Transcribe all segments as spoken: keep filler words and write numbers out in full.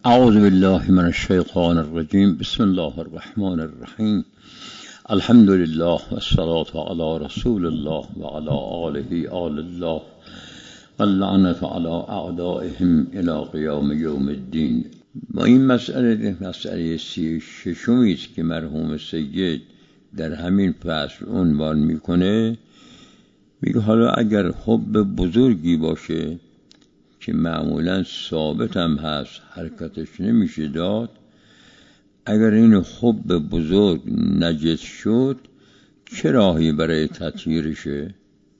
أعوذ بالله من الشيطان الرجيم. بسم الله الرحمن الرحيم. الحمد لله والصلاة على رسول الله وعلى آله آل الله واللعنة على أعدائهم إلى قیام یوم الدین. با این مسئله مسئله سی ششمی است که مرحوم سید در همین فصل عنوان میکنه. میگه حالا اگر حب بزرگی باشه که معمولا ثابت هم هست، حرکتش نمیشه داد، اگر این حب بزرگ نجس شد چه راهی برای تطهیرشه؟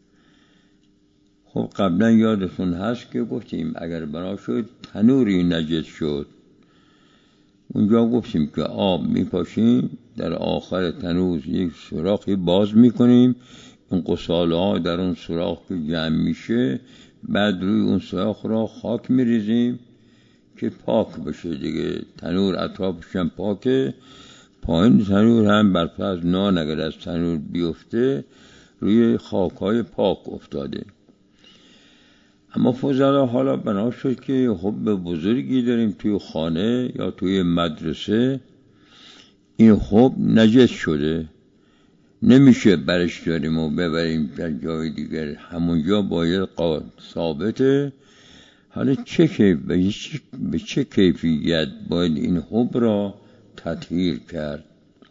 خب قبلا یادتون هست که گفتیم اگر بنا شد تنوری نجس شد، اونجا گفتیم که آب میپاشیم، در آخر تنور یک سوراخی باز میکنیم، اون قصاله ها در اون سوراخ که جمع میشه، بعد روی اون سوراخ را خاک میریزیم که پاک بشه دیگه. تنور اطرافش هم پاکه، پایین تنور هم بر فرض نان اگر از تنور بیفته روی خاکهای پاک افتاده. اما فضلا حالا بنا شد که حب بزرگی داریم توی خانه یا توی مدرسه، این حب نجس شده، نمیشه برش داریم و ببریم در جای دیگر، همونجا باید قاعد ثابته. حالا چه کیف به چه کیفیت باید این حب را تطهیر کرد؟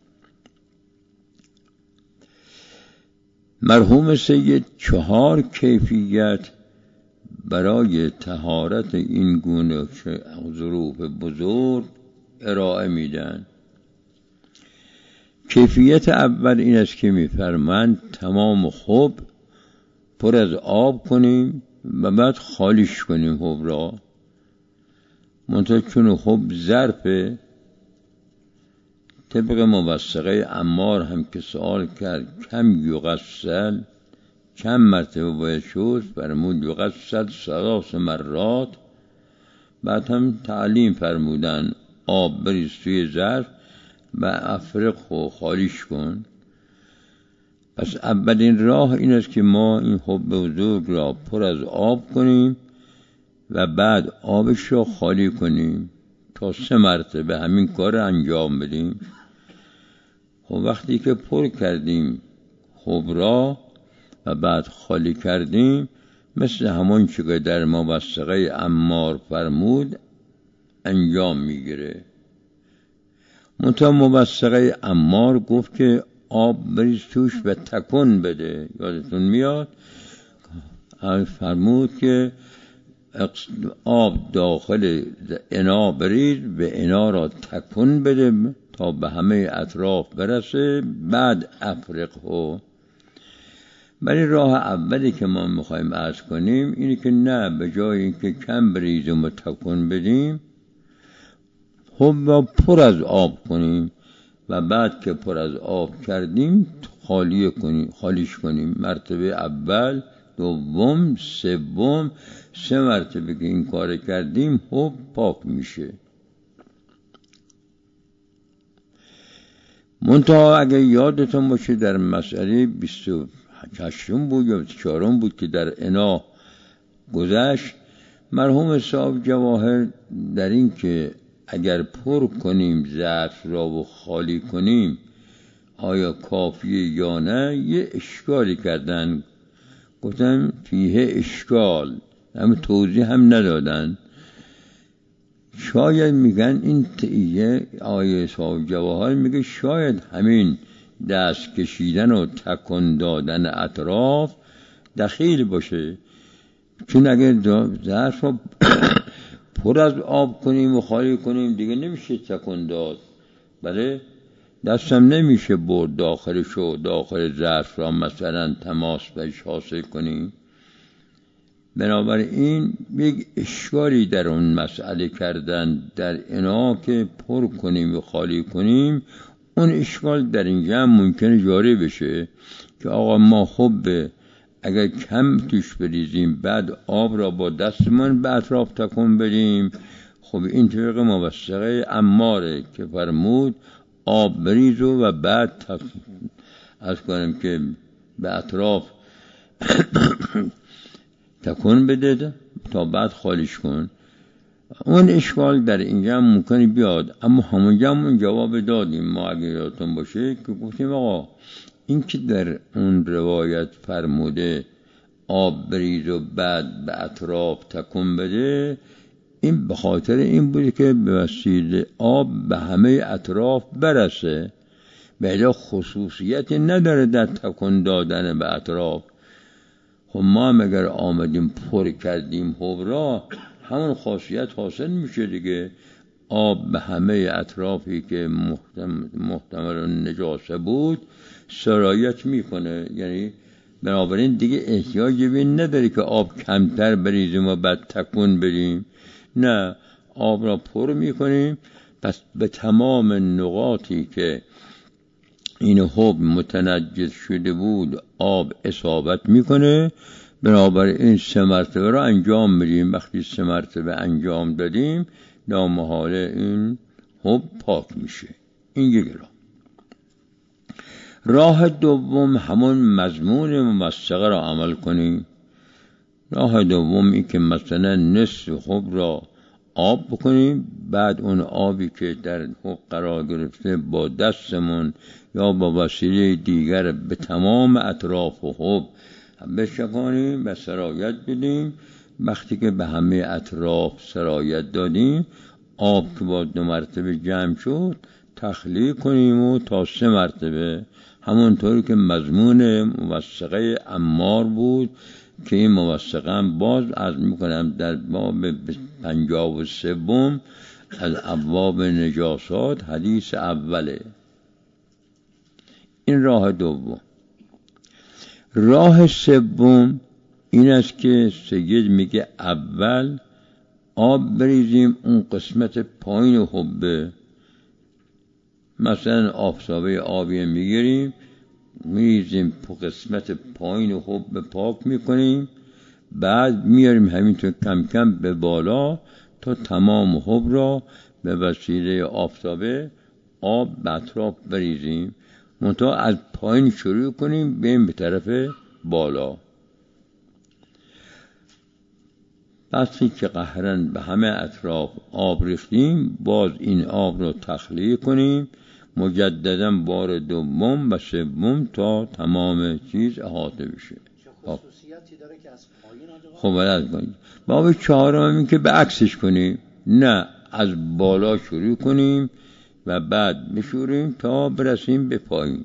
مرحوم سید چهار کیفیت برای طهارت این گونه ظروف بزرگ ارائه میدن. کیفیت اول این است که میفرمایند تمام حب پر از آب کنیم و بعد خالیش کنیم حب را. منتها چون حب ظرفه، طبق موثقه عمار هم که سوال کرد کم یغسل، چند مرتبه باید شد، فرمود یغسل ثلاث مرات. بعد هم تعلیم فرمودن آب بریز توی ظرف و افرق و خالیش کن. پس اولین راه این است که ما این حب بزرگ را پر از آب کنیم و بعد آبش را خالی کنیم، تا سه مرتبه همین کار انجام بدیم. خب وقتی که پر کردیم حب را و بعد خالی کردیم، مثل همون چه که در موثقه عمار فرمود انجام میگیره. منتها موثقه عمار گفت که آب بریز توش و تکون بده. یادتون میاد فرمود که آب داخل انا بریز و انا را تکون بده تا به همه اطراف برسه، بعد افرقه. ولی راه اولی که ما میخوایم عرض کنیم اینه که نه، به جای اینکه کم بریزیم و تکون بدیم، حب را پر از آب کنیم و بعد که پر از آب کردیم خالی کنیم، خالیش کنیم. مرتبه اول، دوم، سوم، سه مرتبه که این کار کردیم حب پاک میشه. منتها اگر یادتون باشه در مسئله بیست و هشتم بود یا چهارم بود که در انا گذشت، مرحوم صاحب جواهر در این که اگر پر کنیم ظرف را و خالی کنیم آیا کافیه یا نه، یه اشکالی کردن. گفتن فیه اشکال، هم توضیح هم ندادن. شاید میگن این تیه آیه صاحب جواهر میگه شاید همین دست کشیدن و تکن دادن اطراف دخیل باشه، چون اگر ظرف را پر از آب کنیم و خالی کنیم دیگه نمیشه تکون داد، بله دستم نمیشه برد داخلش و داخل ظرف را مثلا تماس بهش حاصل کنیم. بنابراین یک اشکالی در اون مسئله کردن در انا که پر کنیم و خالی کنیم. اون اشکال در اینجا هم ممکنه جاری بشه که آقا ما حب اگر کم توش بریزیم بعد آب را با دستمان به اطراف تکون بدیم، خب این طبق موثقه عماره که فرمود آب بریزو و بعد تک... از کنم که به اطراف تکون بده تا بعد خالیش کن. اون اشکال در اینجا ممکنه بیاد، اما همونجا همون جواب دادیم ما اگه یادتون باشه که گفتیم آقا این که در اون روایت فرموده آب بریز و بعد به اطراف تکون بده، این به خاطر این بوده که به وسیله آب به همه اطراف برسه، بله خصوصیتی نداره در تکون دادن به اطراف. خب ما هم اگر آمدیم پر کردیم حوض را، همون خاصیت حاصل میشه دیگه، آب به همه اطرافی که محتمل نجاسه بود سرایت میکنه، یعنی بنابراین دیگه احتیاجی به این نداره که آب کمتر بریزیم و بعد تکون بدیم، نه آب را پر میکنیم، پس به تمام نقاطی که این حوض متنجس شده بود آب اصابت میکنه، بنابراین سه مرتبه را انجام میدیم. وقتی سه مرتبه انجام دادیم نامحاله این حوض پاک میشه. این یک راه. راه دوم همون مضمون ممسقه را عمل کنیم. راه دوم این که مثلا نصف حوض را آب بکنیم، بعد اون آبی که در حوض قرار گرفته با دستمون یا با وسیله دیگر به تمام اطراف حوض بشکانیم و سرایت بدیم. وقتی که به همه اطراف سرایت دادیم، آب که با دو مرتبه جمع شد تخلیه کنیم و تا سه مرتبه، همونطوری که مضمون موثقه عمار بود که این موثقه هم باز عرض میکنم در باب پنجاه و سوم از ابواب نجاسات حدیث اوله. این راه دوم. راه سوم این است که سید میگه اول آب بریزیم اون قسمت پایین حوض، مثلا آفتابه آبی میگیریم میریزیم تو قسمت پایین حوض پاک میکنیم، بعد میاریم همینطور کم کم به بالا تا تمام حوض را به وسیله آفتابه آب به اطراف بریزیم، منتها از پایین شروع کنیم بریم به طرف بالا. وقتی که قهرن به همه اطراف آب ریختیم، باز این آب را تخلیه کنیم مجددا بار دوم و سوم تا تمام چیز احاطه بشه. خصوصیتی داره که از پایین خب بلد کنیم. باب چهارم این که به عکسش کنیم، نه از بالا شروع کنیم و بعد بشوریم تا برسیم به پایین.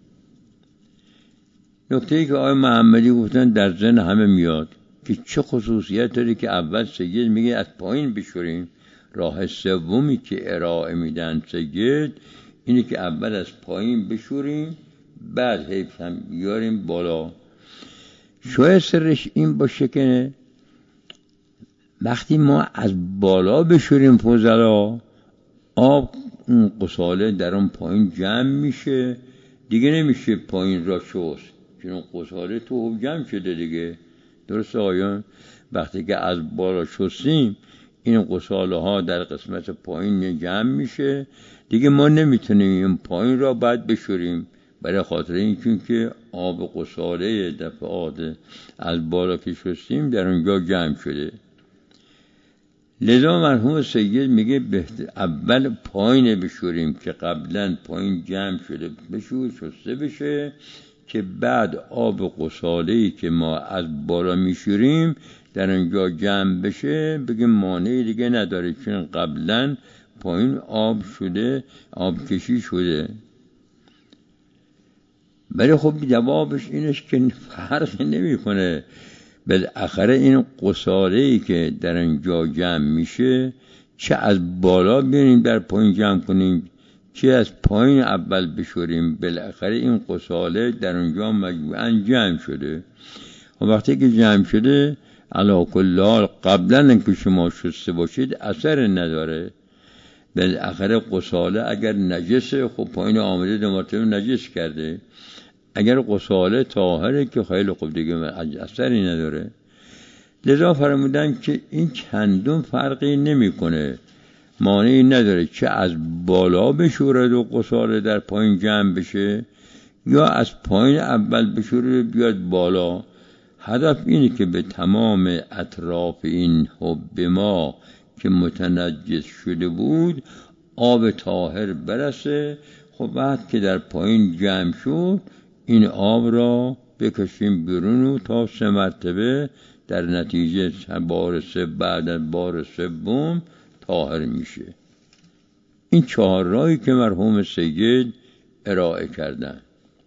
نکته‌ای که آقای محمدی گفتن در ذهن همه میاد که چه خصوصیت داره که اول سید میگه از پایین بشوریم. راه سومی که ارائه میدن سید اینه که اول از پایین بشوریم بعد حیف هم بیاریم بالا. شاید سرش این باشه که وقتی ما از بالا بشوریم فضلا، آب اون قصاله در اون پایین جمع میشه، دیگه نمیشه پایین را شست، چون اون قصاله تو جمع شده دیگه. درسته آیان؟ وقتی که از بالا شستیم این قصاله ها در قسمت پایین جمع میشه، دیگه ما نمیتونیم این پایین را بعد بشوریم، برای خاطر این چون که آب قصاله دفعات از بالا که شستیم در اونجا جمع شده. لذا مرحوم سید میگه بهتر اول پایین بشوریم که قبلا پایین جمع شده بشور شسته بشه، که بعد آب قصاله‌ای که ما از بالا میشوریم در اونجا جمع بشه، بگیم مانعی دیگه نداره چون قبلا پایین آب شده، آب کشی شده. ولی خب جوابش اینش که فرق نمی کنه، بالاخره این قصاله‌ای که در اینجا جمع میشه چه از بالا بیاریم در پایین جمع کنیم چه از پایین اول بشوریم، بالاخره این قصاله در اونجا مجموعاً جمع شده. و وقتی که جمع شده علی کل حال قبلا اینکه شما شسته باشید اثر نداره. بالاخره قصاله اگر نجسه خب پایین آمده دو مرتبه نجس کرده، اگر قصاله طاهره که خیلی خوب دیگه اثری نداره. لذا فرمودن که این چندون فرقی نمیکنه، مانعی نداره چه از بالا بشورد و قصاله در پایین جمع بشه یا از پایین اول بشورد بیاد بالا. هدف اینه که به تمام اطراف این حب ما که متنجس شده بود آب طاهر برسه. خب بعد که در پایین جمع شد این آب را بکشیم بیرون و تا سه مرتبه در نتیجه بار سه بعد از بار سوم طاهر میشه. این چهار راهی که مرحوم سید ارائه کردن.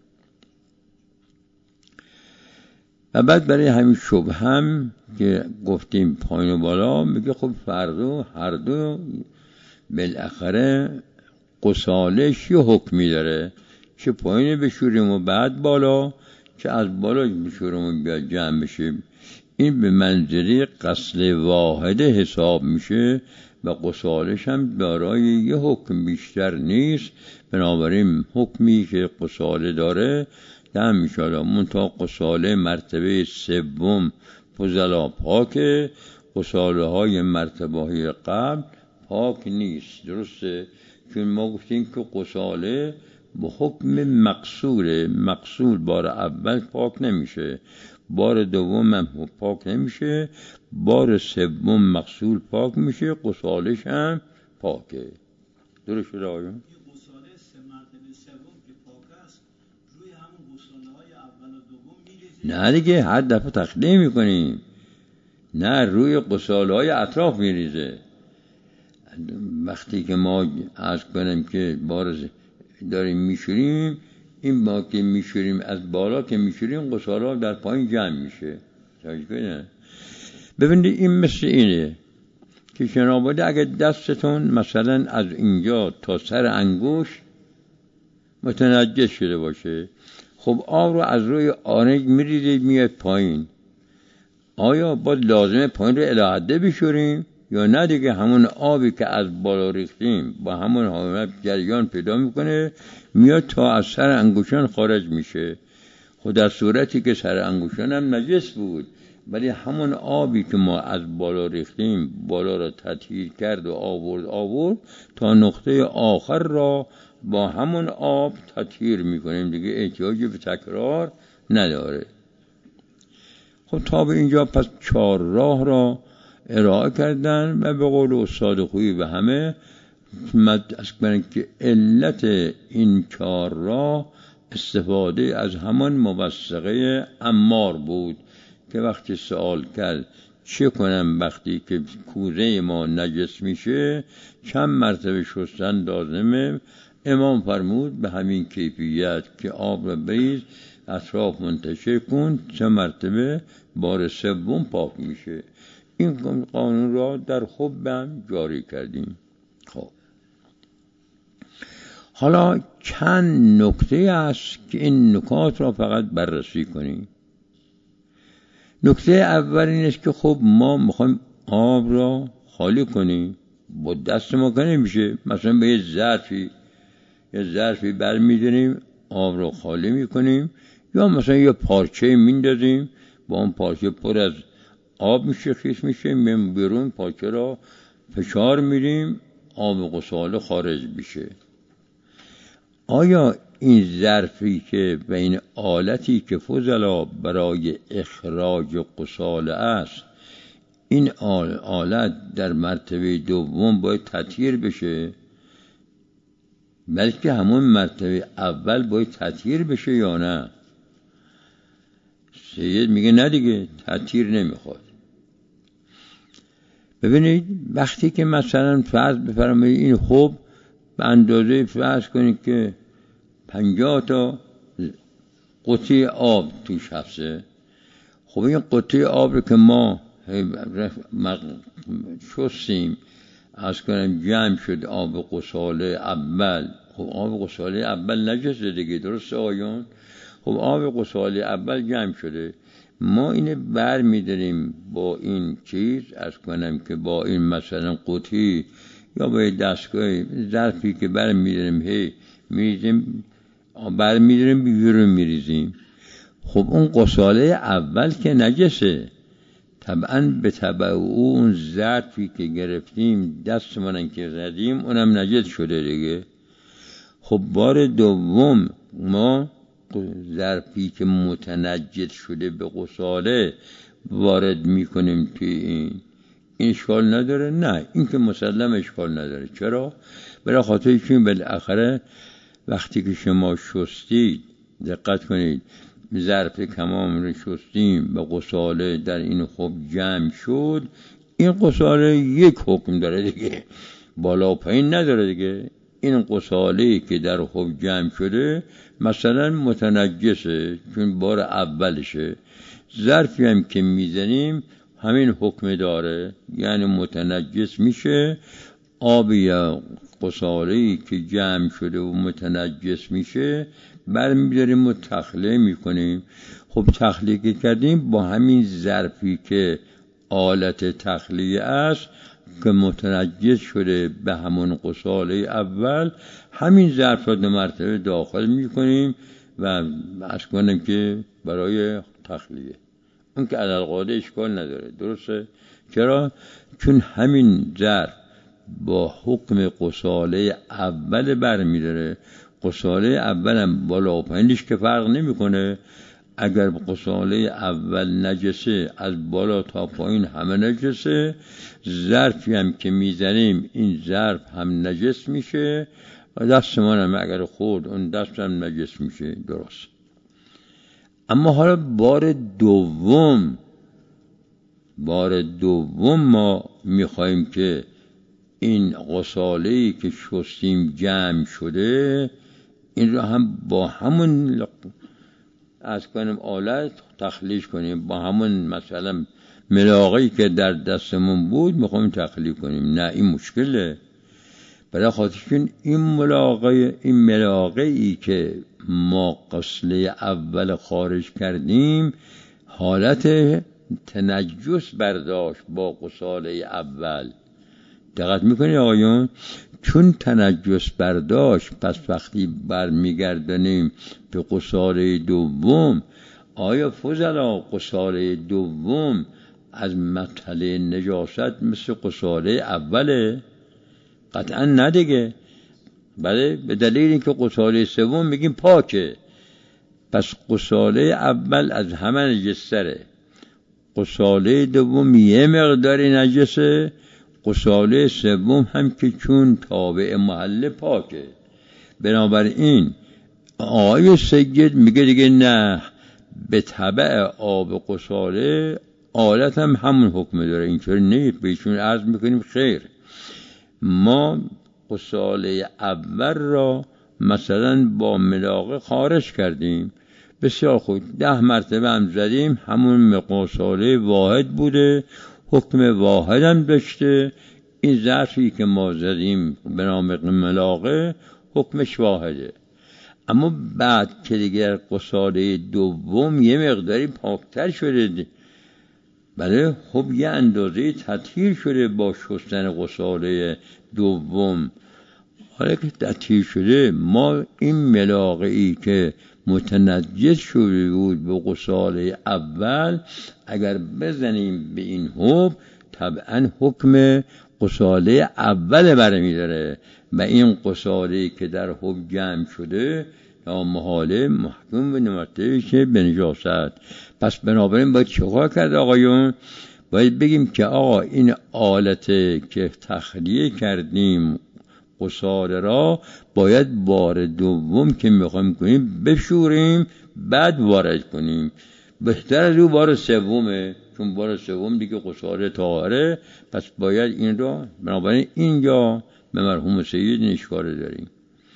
و بعد برای همین شبه هم که گفتیم پایین و بالا میگه خب فردا هر دو بالاخره قسالش یه حکمی داره، چه پایین بشوریم و بعد بالا، چه از بالا بشوریم و بیاد جمع بشیم. این به منزله غسل واحده حساب میشه و قسالش هم دارای یه حکم بیشتر نیست. بنابراین حکمی که قساله داره دم میشه منتها قساله مرتبه سوم فضلا پاکه، قساله های مرتبه های قبل پاک نیست. درسته؟ چون ما گفتیم که قساله به حکم مقصوره، مقصول بار اول پاک نمیشه، بار دوم هم پاک نمیشه، بار سوم مقصول پاک میشه، قسالش هم پاکه. درست شده آیا؟ قساله سه مرتبه سوم که پاک است روی همون قساله های اول و دوم میریزه؟ نه دیگه، هر دفعه تخلیه میکنیم، نه روی قساله های اطراف میریزه. وقتی که ما عرض کنیم که بار داریم میشوریم، این با که میشوریم از بالا که میشوریم قساله در پایین جمع میشه. ببینید این مثل اینه که شناباده اگر دستتون مثلا از اینجا تا سر انگوش متنجس شده باشه، خب آب رو از روی آرنج میریزید میاد پایین، آیا باید لازمه پایین رو الاحده بشوریم یا نه دیگه همون آبی که از بالا ریختیم با همون حالت جریان پیدا میکنه میاد تا از سر انگوشان خارج میشه؟ خود در صورتی که سر انگوشان هم نجس بود ولی همون آبی که ما از بالا ریختیم بالا را تطهیر کرد و آورد آورد تا نقطه آخر را با همون آب تطهیر میکنیم دیگه، احتیاجی به تکرار نداره. خب تا به اینجا پس چهار راه را ارائه کردن و به قول استاد خویی به همه مدرس کنن که علت این چهار راه استفاده از همان موثقه عمار بود که وقتی سوال کرد چه کنم وقتی که کوزه ما نجس میشه چند مرتبه شستن لازمه، امام فرمود به همین کیفیت که آب را بریز اطراف منتشر کن، چند مرتبه بار سوم پاک میشه. این قانون را در خوبم جاری کردیم. خب حالا چند نکته است که این نکات را فقط بررسی کنیم. نکته اول این است که خب ما میخوایم آب را خالی کنیم، با دست ما که نمیشه، مثلا به یه ظرفی یه ظرفی برمیداریم آب را خالی میکنیم یا مثلا یه پارچه میندازیم با اون پارچه پر از آب میشه، خیس میشه، من بیرون پارچه را فشار میدیم آب قساله خارج میشه. آیا این ظرفی که و این آلتی که فضلا برای اخراج قساله است، این آلت در مرتبه دوم باید تطهیر بشه بلکه همون مرتبه اول باید تطهیر بشه یا نه؟ سید میگه نه دیگه، تطهیر نمیخواد. ببینید وقتی که مثلا فرض بفرمایید این خوب به اندازه فرض کنید که پنجاه تا قطعه آب توش هسته، خب این قطعه آب رو که ما شستیم از کنم جمع شد آب قساله اول، خب آب قساله اول نجسه دیگه، درسته آیان؟ خب آب قساله اول جمع شده، ما اینه بر میداریم با این چیز از کنم که با این مثلا قطعی یا با دستگاه ظرفی که بر میداریم هی میریزیم بر میداریم بیرون میریزیم. خب اون قساله اول که نجسه، طبعا به تبع اون ظرفی که گرفتیم دست منن که زدیم اونم نجس شده دیگه. خب بار دوم ما ظرفی که متنجس شده به قساله وارد میکنیم توی این این اشکال نداره؟ نه، این که مسلم اشکال نداره. چرا؟ برای خاطر که بالاخره وقتی که شما شستید، دقت کنید، ظرف کمام رو شستیم به غساله در این خب جمع شد، این غساله یک حکم داره دیگه، بالا پایین نداره دیگه. این غساله که در خب جمع شده مثلا متنجسه چون بار اولشه، ظرفی هم که میزنیم همین حکم داره، یعنی متنجس میشه. آب یا غساله‌ای که جمع شده و متنجس میشه برمی‌داریم و تخلیه میکنیم. خب تخلیه که کردیم با همین ظرفی که آلت تخلیه است که متنجس شده به همون غساله اول، همین ظرف را دو مرتبه داخل میکنیم و عرض کنم که برای تخلیه. اون که عدالقاده اشکال نداره، درسته؟ چرا؟ چون همین ظرف با حکم غساله اول برمیداره. غساله اول هم بالا و پایینش که فرق نمیکنه. اگر غساله اول نجسه، از بالا تا پایین همه نجسه. ظرفی هم که میزنیم این ظرف هم نجس میشه، دستمان هم اگر خورد اون دست هم نجس میشه، درست. اما حالا بار دوم بار دوم ما میخوایم که این غساله‌ای که شستیم جمع شده این رو هم با همون از کنیم آلت تخلیش کنیم، با همون مثلا ملاقه‌ای که در دستمون بود میخوایم تخلیه کنیم. نه، این مشکله. برای خاطرشون این ملاقه این ملاقه‌ای که ما غسله اول خارج کردیم حالت تنجس برداشت با غساله اول. دقت میکنی آقایون؟ چون تنجس برداشت، پس وقتی برمیگردنیم به غساله دوم، آیا فضلا غساله دوم از مطلع نجاست مثل غساله اوله؟ قطعا نه دیگه. بله، به دلیل اینکه غساله سوم میگیم پاکه، پس غساله اول از همه نجس‌تره، غساله دوم یه مقداری نجسه، غساله سوم هم که چون تابع محل پاکه. بنابراین آقای سید میگه دیگه نه، به تبع آب غساله آلت هم همون حکم داره. اینطوری نیست. بهشون عرض میکنیم خیر، ما غساله اول را مثلا با ملاقه خارج کردیم، بسیار خوب، ده مرتبه هم زدیم، همون غساله واحد بوده، حکم واحد هم داشته. این ظرفی که ما زدیم به نام ملاقه حکمش واحده. اما بعد که دیگر غساله دوم یه مقداری پاکتر شده، بله، خب یه اندازه تطهیر شده با شستن غساله دوم. حالا که تطهیر شده، ما این ملاقه ای که متنجس شده بود به غساله اول اگر بزنیم به این حکم، طبعا حکم غساله اول برمی‌داره و این غساله که در حکم جمع شده یا محاله محکوم به نمطه که به نجاست. پس بنابراین باید چیکار کرد آقایون؟ باید بگیم که آقا این آلت که تخلیه کردیم غساله را باید بار دوم که میخوایم کنیم بشوریم بعد وارد کنیم. بهتر از او بار سومه، چون بار سوم دیگه غساله طاهره، پس باید این را. بنابراین اینجا به مرحوم سید اشکال داریم.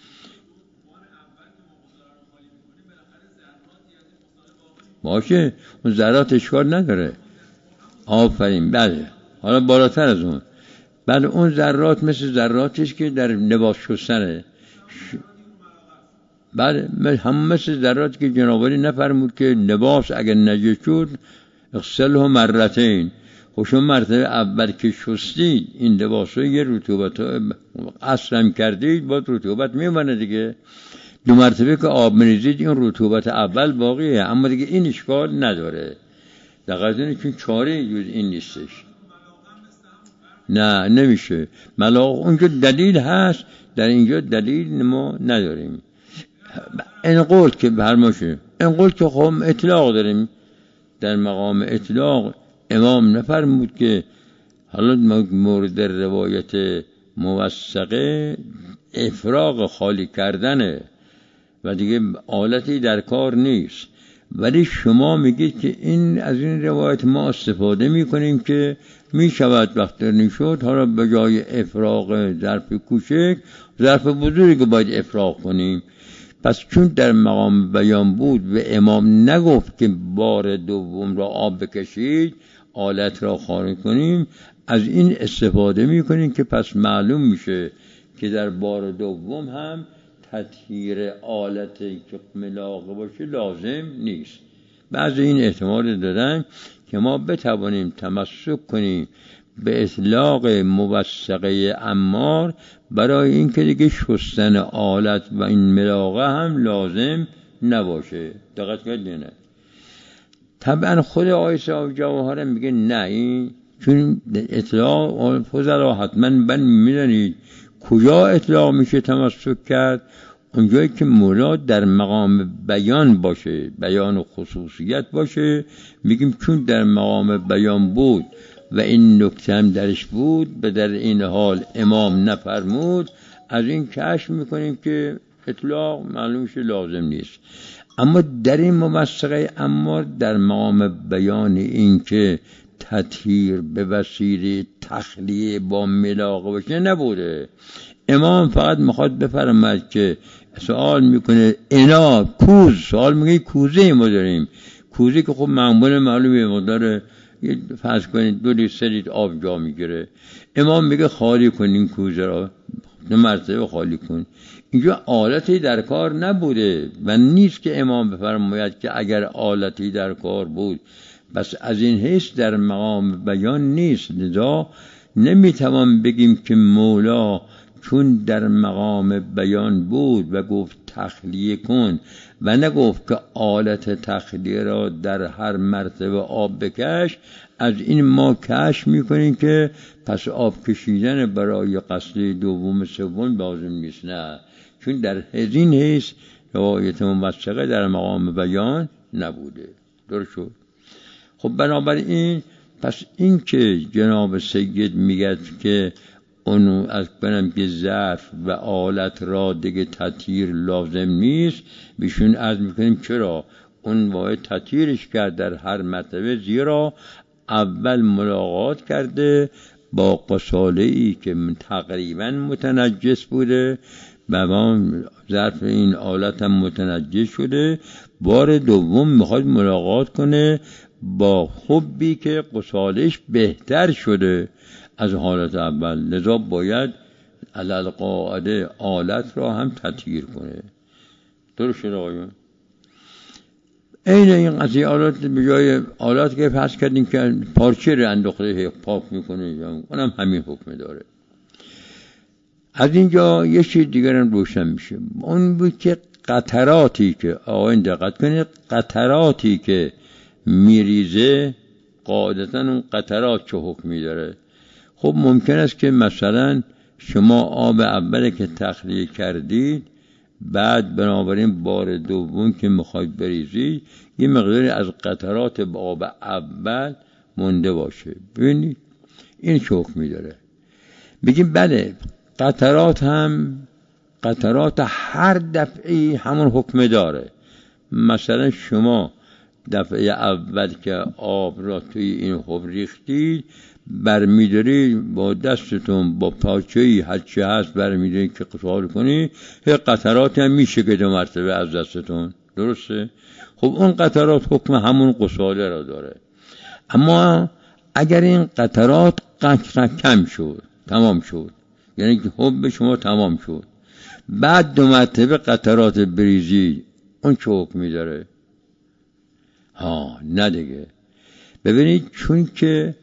باشه، اون ذرات اشکال نداره. آفرین، بله. حالا بالاتر از اون، بله، اون ذرات مثل ذراتش که در لباس شستنه. ش... بله، هم مثل ذراتی که جنابالی نفرمود که لباس اگر نجس شد اغسله مرتين. خوشون مرتبه اول که شستید این لباس رو یه رطوبت اصلا کردید، باید رطوبت میمونه دیگه. دو مرتبه که آب میریزید این رطوبت اول باقیه، اما دیگه این اشکال نداره. دقیقاً چون چاره جز این نیستش. نه، نمیشه. ملاق اونجا دلیل هست، در اینجا دلیل ما نداریم. این قول که برماشه، این قول که خب اطلاق داریم. در مقام اطلاق امام نفرمود که حالا مورد روایت موثقه افراغ خالی کردنه و دیگه آلتی در کار نیست، ولی شما میگید که این از این روایت ما استفاده میکنیم که میشود وقت نشد حالا به جای افراغ ظرف کوچک ظرف بزرگی باید افراغ کنیم. پس چون در مقام بیان بود و امام نگفت که بار دوم را آب بکشید آلت را خارج کنیم، از این استفاده میکنیم که پس معلوم میشه که در بار دوم هم تطهیر آلتی که ملاقه باشه لازم نیست. بعضی این احتمال دادن که ما بتوانیم تمسک کنیم به اطلاق موثقه عمار برای این که دیگه شستن آلت و این ملاقه هم لازم نباشه. دقت کردین؟ طبعا خود آیه صاحب جواهر میگه نه، این چون اطلاق فضلا حتما بن میدونید کجا اطلاق میشه تمسک کرد، اونجایی که مراد در مقام بیان باشه، بیان خصوصیت باشه. میگیم چون در مقام بیان بود و این نکته هم درش بود به در این حال امام نفرمود، از این کشف میکنیم که اطلاق معلومش لازم نیست. اما در این موثقه عمار در مقام بیان این که تطهیر به وسیله تخلیه با ملاقه باشه نبوده. امام فقط میخواد بفرماید که سوال میکنه انا کوز، سوال میگه کوزه ما داریم، کوزه که خب معمول معلومه مقدار فرض کنید دو لیتر سه لیتر آب جا میگیره، امام میگه خالی کن این کوزه را، دو مرتبه خالی کن. اینجا آلتی در کار نبوده و نیست که امام بفرماید که اگر آلتی در کار بود، بس از این حیث در مقام بیان نیست. لذا نمیتوان بگیم که مولا چون در مقام بیان بود و گفت تخلیه کن و نگفت که آلت تخلیه را در هر مرتبه آب بکش، از این ما کشف میکنیم که پس آب کشیدن برای قصد دوم سوم لازم نیست. نه، چون در هزین حیث روایت موثقه در مقام بیان نبوده. درست شد؟ خب بنابراین پس این که جناب سید میگه که اونو از کنم که ظرف و آلت را دیگه تطهیر لازم نیست، بیشون عرض میکنیم چرا اون باید تطهیرش کرد در هر مرتبه، زیرا اول ملاقات کرده با قصاله ای که تقریبا متنجس بوده و ظرف این آلت هم متنجس شده، بار دوم میخواد ملاقات کنه با حبی که قصالش بهتر شده از حالت اول، لذا باید علل قاعده آلت را هم تطهیر کنه. درست شده آقایون؟ این این قضیه آلت به جای آلت که فرض کردیم که پارچه رو انداخته پاک میکنه، اونم همین حکم داره. از اینجا یه چیز دیگر هم روشن میشه، اون بود که قطراتی که آقایون دقت کنید، قطراتی که میریزه قاعدتا اون قطرات چه حکمی داره. خب ممکن است که مثلا شما آب اوله که تخلیه کردید، بعد بنابراین بار دوم که میخواید بریزید یه مقداری از قطرات آب اول مونده باشه. ببینید این چه حکمی داره. بگیم بله قطرات هم قطرات هر دفعه همون حکم داره. مثلا شما دفعه اول که آب را توی این حب ریختید، برمیداری با دستتون با پاچه‌ای هرچی هست برمیداری که قطار کنی، هی قطرات هم میشه که دو مرتبه از دستتون. درسته؟ خب اون قطرات حکم همون قصاله را داره. اما اگر این قطرات کم شد، تمام شد، یعنی که حب شما تمام شد، بعد دو مرتبه قطرات بریزی، اون چه حکمی داره؟ ها نه دیگه. ببینید چون که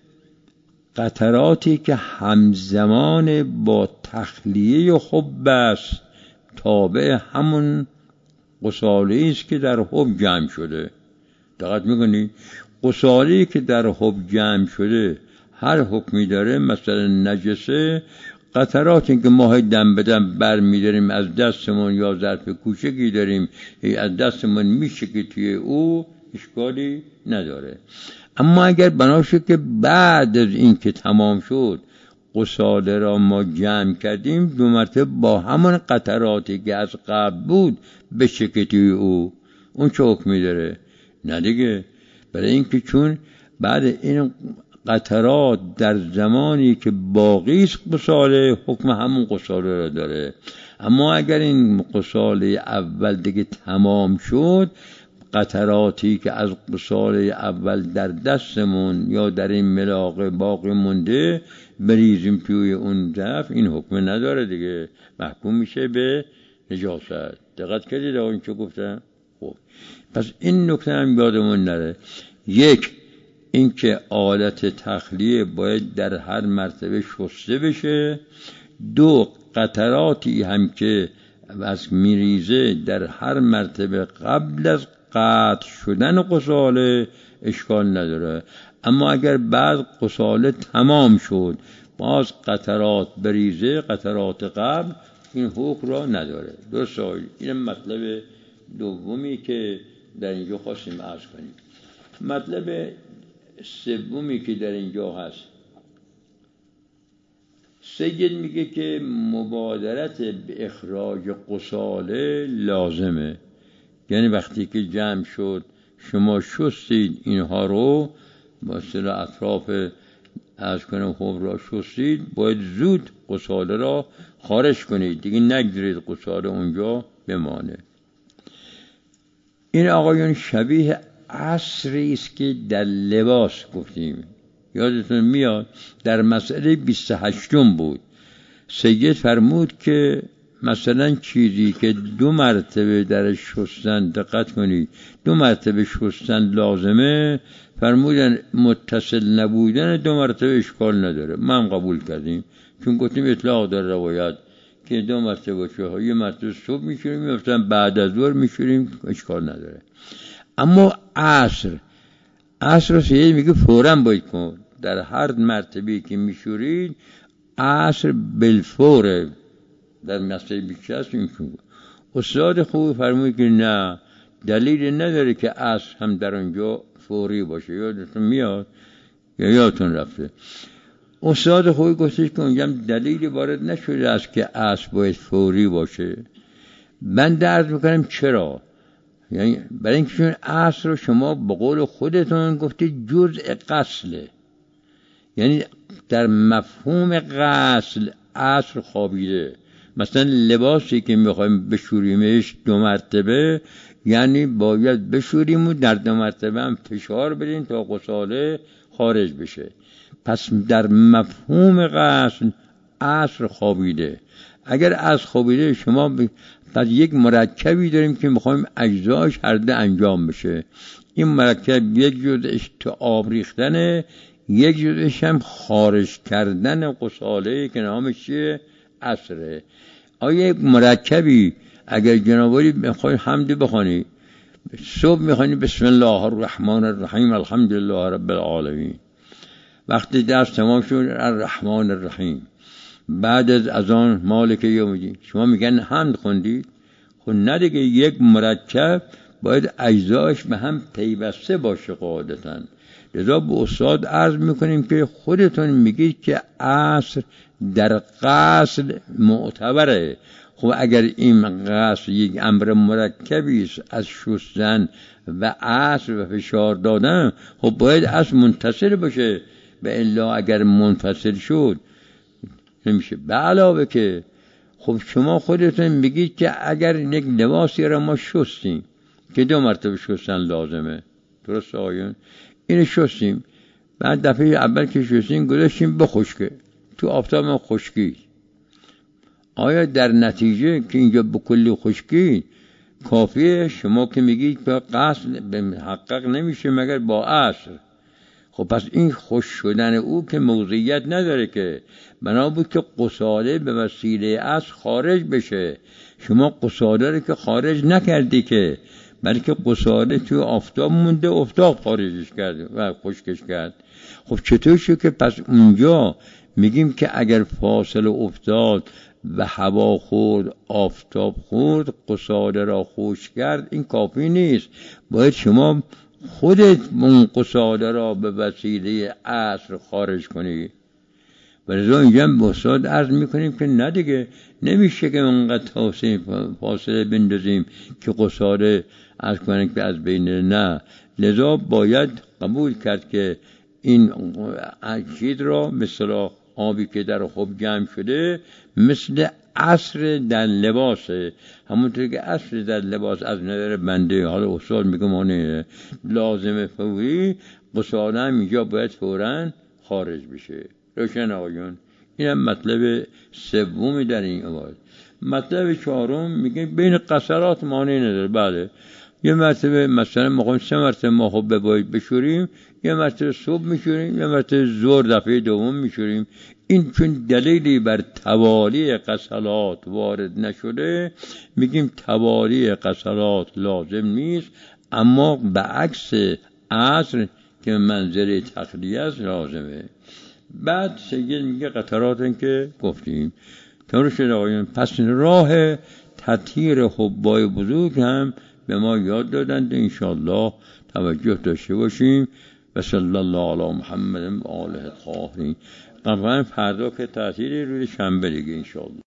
قطراتی که همزمان با تخلیه حب است تابع همون قصاله است که در حب جمع شده. دقت میکنید قصاله که در حب جمع شده هر حکمی داره. مثلا نجسه قطراتی که ما دم بدم بر میداریم از دستمون یا ظرف کوچکی داریم از دستمون میشه که توی او اشکالی نداره. اما اگر بنا شد که بعد از این که تمام شد غساله را ما جمع کردیم، دو مرتبه با همون قطراتی که از قبل بود به شکتی او، اون چه حکمی داره؟ نه دیگه، برای اینکه چون بعد این قطرات در زمانی که باقی است غساله، حکم همون غساله را داره. اما اگر این غساله اول دیگه تمام شد، قطراتی که از غساله اول در دستمون یا در این ملاقه باقی مونده بریزیم توی اون ظرف، این حکم نداره دیگه، محکوم میشه به نجاست. دقت کردید آقا چه گفتم؟ خب پس این نکته هم یادمون نره. یک، اینکه آلت تخلیه باید در هر مرتبه شسته بشه. دو، قطراتی هم که از میریزه در هر مرتبه قبل از قطع شدن غساله اشکال نداره. اما اگر بعد غساله تمام شد باز قطرات بریزه، قطرات قبل، این حکم را نداره. درست آقای، این مطلب دومی که در اینجا خواستیم عرض کنیم. مطلب سومی که در اینجا هست، سید میگه که مبادرت به اخراج غساله لازمه. یعنی وقتی که جمع شد شما شستید اینها رو، مثلا اطراف از کنم خوب را شستید، باید زود غساله را خارج کنید دیگه، نگذارید غساله اونجا بمانه. این آقایون شبیه عصری است که در لباس گفتیم، یادتون میاد در مسئله بیست و هشتم بود. سید فرمود که مثلا چیزی که دو مرتبه در شستن، دقت کنید، دو مرتبه شستن لازمه، فرمودن متصل نبودن دو مرتبه اشکال نداره. ما هم قبول کردیم، چون گفتیم اطلاق در روایت که دو مرتبه چه، یه مرتبه صبح میشوریم، مثلا بعد از ظهر میشوریم، اشکال نداره. اما عصر عصر رو سید میگه فوراً باید کن، در هر مرتبه که میشورید عصر بالفوره. در مسئله بیشتر است این کن. استاد خوب فرمود که نه، دلیل نداره که عصر هم در اونجا فوری باشه. یادتون میاد یا یادتون رفته؟ استاد خوبی گفتش که اونجا دلیلی وارد نشده است که عصر باید فوری باشه. من درد میکنم چرا؟ یعنی برای اینکه چون عصر رو شما به قول خودتون گفتید جزء غسله، یعنی در مفهوم غسل عصر خوابیده. مثلا لباسی که میخوایم بشوریمش دو مرتبه، یعنی باید بشوریم و در دو مرتبه هم فشار بدیم تا غساله خارج بشه. پس در مفهوم غسل عصر خوابیده. اگر عصر خوابیده، شما ب... پس یک مرکبی داریم که میخوایم اجزاش هر ده انجام بشه. این مرکب یک جزش تو آب ریختنه، یک جزش هم خارج کردن غساله که نامش چیه؟ عصره. آیا یک مرکبی اگر جنابالی میخوای حمد بخوانی، صبح میخوانی بسم الله الرحمن الرحیم الحمدلله رب العالمین، وقتی درس تمام شد الرحمن الرحیم، بعد از اذان مالک یوم الدین، شما میگن حمد خوندید؟ خب نه دیگه، یک مرکب باید اجزاش به هم پیوسته باشه قاعدتاً. لذا به استاد عرض میکنیم که خودتون میگید که عصر در غسل معتبره. خب اگر این غسل یک امر مرکبی است از شستن و عصر و فشار دادن، خب باید عصر منتصل باشه، و الا اگر منفصل شد نمیشه. به علاوه که خب شما خودتون میگید که اگر یک لباسی را ما شستیم که دو مرتبه شستن لازمه، درست آقایون؟ اینو شستیم، بعد دفعه اول که شستیم گذاشتیم بخشکه، تو آفتاب هم خشکی. آیا در نتیجه که اینجا بکلی خشکی کافیه؟ شما که میگید که غسل به محقق نمیشه مگر با عصر. خب پس این خوش شدن او که موضوعیت نداره، که بنا بود که غساله به وسیله عصر خارج بشه. شما غساله رو که خارج نکردی که، بلکه غساله توی آفتاب مونده، آفتاب خارجش کرد و خشکش کرد. خب چطور شد که پس اونجا میگیم که اگر فاصله افتاد و هوا خورد، آفتاب خورد، غساله را خشک کرد، این کافی نیست. باید شما خودت اون قصاده را به وسیله عصر خارج کنی. و لذا اینجا هم استاد عرض میکنیم که نه دیگه نمیشه که اونقدر توسعه فاصله بندازیم که قصاده عرض کنیم که از بین، نه، لذا باید قبول کرد که این چیز را مثل آبی که در خوب جمع شده مثل عصر در لباسه، همونطور که عصر در لباس از نظر بنده، حالا استاد میگه مانه لازمه فوری، قصاده هم اینجا باید فوراً خارج بشه. روشن آقایون؟ این هم مطلب سومی در این آیه. مطلب چهارم میگه بین قصرات مانعی نداره. بله، یه مرتبه مثلا ما سه مرتبه ما خب بباید بشوریم، یه مرتبه صبح میشوریم، یه مرتبه ظهر دفعه دوم میشوریم. این چون دلیلی بر توالی غسلات وارد نشده میگیم توالی غسلات لازم نیست، اما به عکس عصر که منزل تخلیه است لازمه. بعد سید میگه قطرات که گفتیم طور شده آقایون. پس راه تطهیر حبای بزرگ هم به ما یاد دادند، انشاءالله توجه داشته باشیم. و صلی الله علی محمد و آله الطاهرین. قبلا فردا که تعطیل روز شنبه دیگه انشاءالله.